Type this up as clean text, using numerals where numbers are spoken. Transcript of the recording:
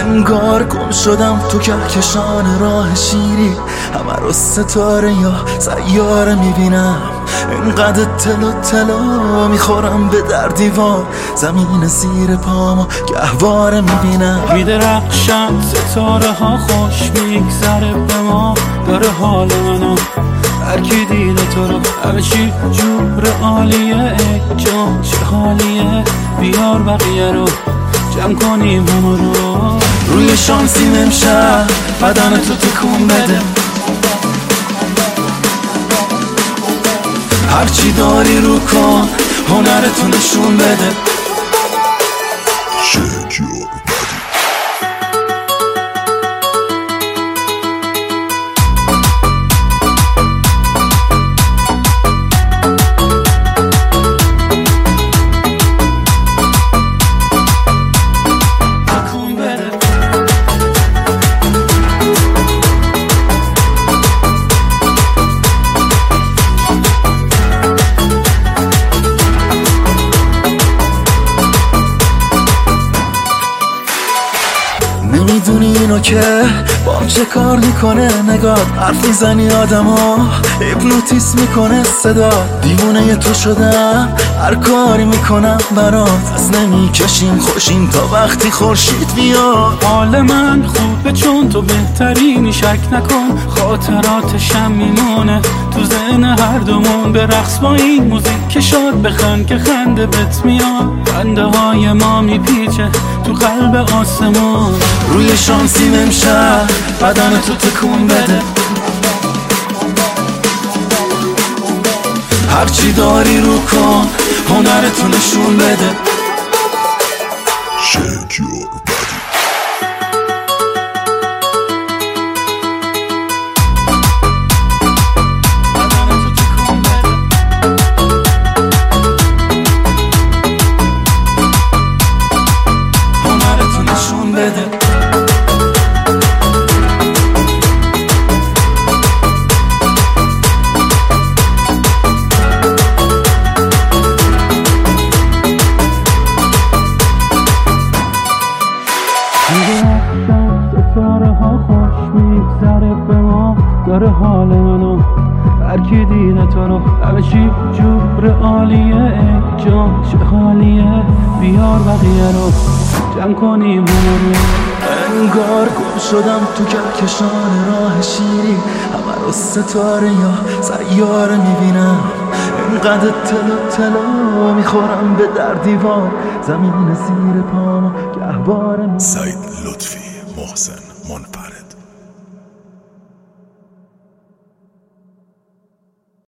انگار گم شدم تو کهکشان راه شیری، همه رو ستاره یا سیاره میبینم. اینقدر تلو تلو میخورم به در دیوار، زمین زیر پامو گهواره میبینم. میدرخشن ستاره ها، خوش میگذره به ما، داره حال منو. هرکی دیده تو رو همه چی جور عالیه. ای جان چه حالیه، بیار بقیه رو جمع کنیم همه رو. روی شانسیم امشب بدن تو تکون بده، هرچی داری رو کن، هنرتو نشون بده. Shake your body. نمیدونی اینو که بام چه کار میکنه نگات، حرف میزنی آدمو هیپنوتیزم میکنه صدا. دیوونه تو شدم، هر کاری میکنم برات، از نمیکشیم خوشیم تا وقتی خورشید بیاد. حال من خوبه چون تو بهترینی، شک نکن خاطراتشم میمونه تو ذهن هر دومون. به رقص با این موزیک که شاد بخند که خنده بهت میاد، خنده های ما میپیچه تو قلب آسمون. روی شانسیم امشب بدن تو تکون بده، هرچی داری رو کن، هنرتو نشون بده. Shake your body. هنرتو نشون بده. ستاره ها خوش میگذره به ما، داره حال منو. هرکی دیده تو رو همه چی جور عالیه. ای جان چه حالیه، بیار بقیه رو جمع کنیم همه رو. انگار گم شدم تو کهکشان راه شیری، همه رو ستاره یا سیاره میبینم. اینقدر تلو تلو میخورم به در دیوار، زمین زیر پامو گهواره. سعید لطفی، محسن منفرد.